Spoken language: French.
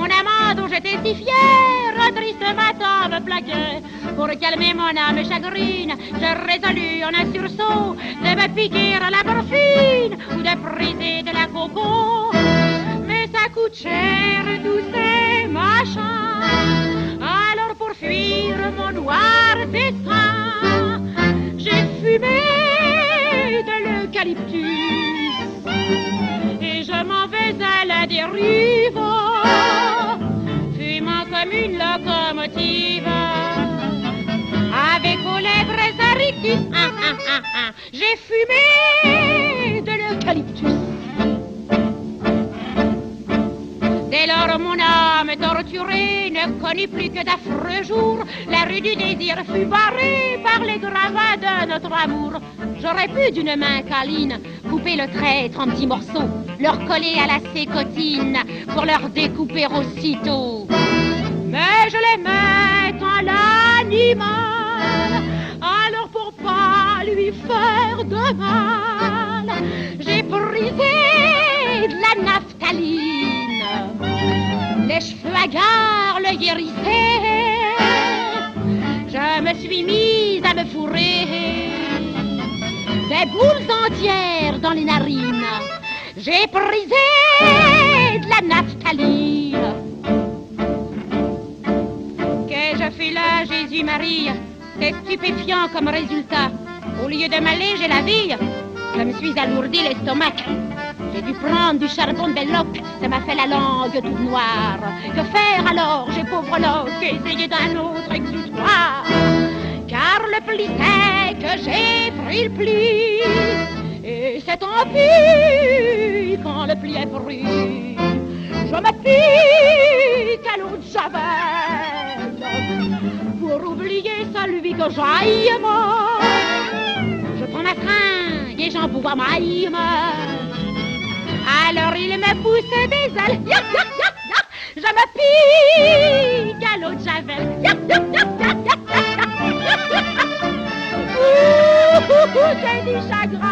mon amant dont j'étais si fière, un triste matin me plaquait. Pour calmer mon âme chagrine, je résolus en un sursaut de me piquer à la morphine ou de friser de la coco. Mais ça coûte cher tous ces machins. Alors pour fuir mon noir destin, j'ai fumé de l'eucalyptus et je m'en vais à la dérive, fumant comme une locomotive, avec aux lèvres un rictus. J'ai fumé de l'eucalyptus. Dès lors mon âme torturée ne connut plus que d'affreux jours. La rue du désir fut barrée par les gravats de notre amour. J'aurais pu d'une main câline couper le traître en petits morceaux, leur coller à la sécotine pour leur découper aussitôt. Mais je l'aimais tant l'animal, alors pour pas lui faire de mal, j'ai brisé de la naphtaline. Les cheveux hagards, l'œil hérissé, je me suis mise à me fourrer des boules entières dans les narines. J'ai brisé de la naphtaline. Qu'ai-je fait là, Jésus-Marie? C'est stupéfiant comme résultat. Au lieu de m'alléger la vie, je me suis alourdi l'estomac. J'ai dû prendre du charbon de Belloc, ça m'a fait la langue toute noire. Que faire alors, j'ai pauvre loc, essayer d'un autre exutoire? Car le pli c'est que j'ai pris le pli, et c'est tant pis quand le pli est pris. Je me pique à l'eau de Javel pour oublier celui que j'aime. Je prends ma fringue et j'en bois ma hime. Alors il me pousse des ailes, yap, yap, yap, yap. Je me pique à l'eau de Javel, yap, yap, yap, yap, yap, yap, yap, yap. Ouh, j'ai du chagrin.